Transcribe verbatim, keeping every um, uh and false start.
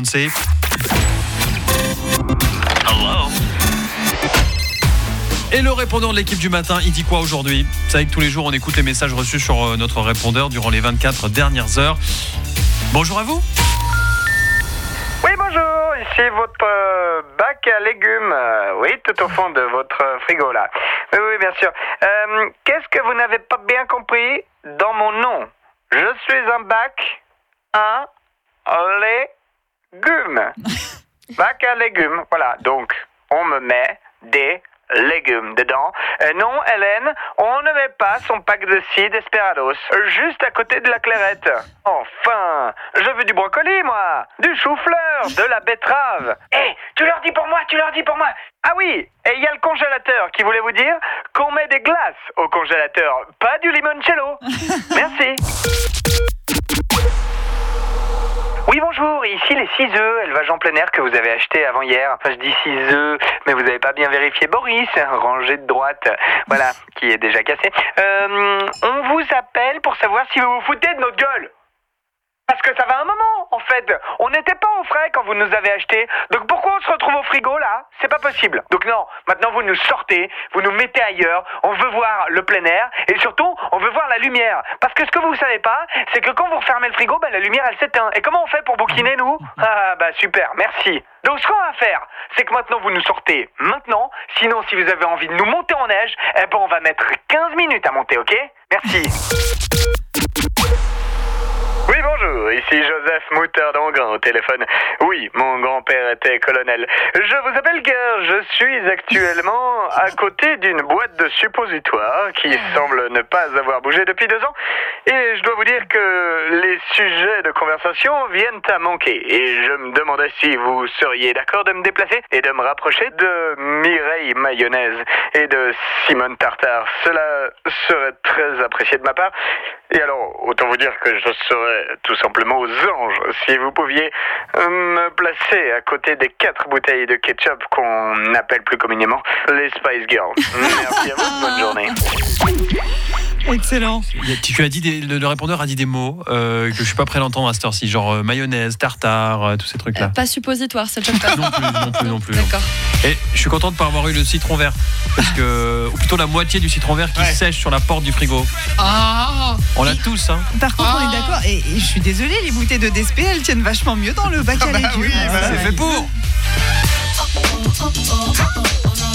Beyoncé. Hello. Et le répondeur de l'équipe du matin, il dit quoi aujourd'hui ? Vous savez que tous les jours, on écoute les messages reçus sur notre répondeur durant les vingt-quatre dernières heures. Bonjour à vous. Oui, bonjour, ici votre euh, bac à légumes. Euh, oui, tout au fond de votre euh, frigo, là. Oui, oui, bien sûr. Euh, qu'est-ce que vous n'avez pas bien compris dans mon nom ? Je suis un bac à légumes. Bac à légumes, voilà. Donc, on me met des légumes dedans. Euh, non, Hélène, on ne met pas son pack de scie Desperados juste à côté de la clairette. Enfin, je veux du brocoli, moi, du chou-fleur, de la betterave. Hé, hey, tu leur dis pour moi, tu leur dis pour moi. Ah oui, et il y a le congélateur qui voulait vous dire qu'on met des glaces au congélateur, pas du limoncello. Merci. Oui, bonjour, ici les six œufs, élevage en plein air que vous avez acheté avant hier. Enfin, je dis six œufs, mais vous n'avez pas bien vérifié Boris, rangé de droite, voilà, qui est déjà cassé. Euh, on vous appelle pour savoir si vous vous foutez de notre gueule. Parce que ça va un moment, en fait. On n'était pas au frais quand vous nous avez acheté. Donc pourquoi on se retrouve au frigo, là ? C'est pas possible. Donc non, maintenant vous nous sortez, vous nous mettez ailleurs, on veut voir le plein air, et surtout, on veut voir la lumière. Parce que ce que vous savez pas, c'est que quand vous refermez le frigo, bah, la lumière, elle s'éteint. Et comment on fait pour bouquiner, nous ? Ah, bah super, merci. Donc ce qu'on va faire, c'est que maintenant vous nous sortez maintenant. Sinon, si vous avez envie de nous monter en neige, eh ben on va mettre quinze minutes à monter, ok ? Merci. Oui, bonjour, ici Joseph Moutarde en grand au téléphone. Oui, mon grand-père était colonel. Je vous appelle car je suis actuellement à côté d'une boîte de suppositoires qui semble ne pas avoir bougé depuis deux ans. Et je dois vous dire que les sujets de conversation viennent à manquer. Et je me demandais si vous seriez d'accord de me déplacer et de me rapprocher de Mireille Mayonnaise et de Simone Tartare. Cela serait très apprécié de ma part. Et alors, autant vous dire que je serais tout simplement aux anges si vous pouviez me placer à côté des quatre bouteilles de ketchup qu'on appelle plus communément les Spice Girls. Merci à vous, bonne journée. Excellent. Tu as dit des, le, le répondeur a dit des mots euh, que je suis pas prêt d'entendre à cette heure-ci, genre euh, mayonnaise, tartare, euh, tous ces trucs-là. Euh, pas suppositoire, ça te choque pas. Non plus, non plus, non plus. D'accord. Et je suis content de pas avoir eu le citron vert, parce que ou plutôt la moitié du citron vert qui ouais. sèche sur la porte du frigo. Ah. On l'a tous, hein. Par contre, ah. on est d'accord. Et, et je suis désolée, les bouteilles de D S P, elles tiennent vachement mieux dans le bac à légumes. Ah bah oui, bah, c'est fait pour.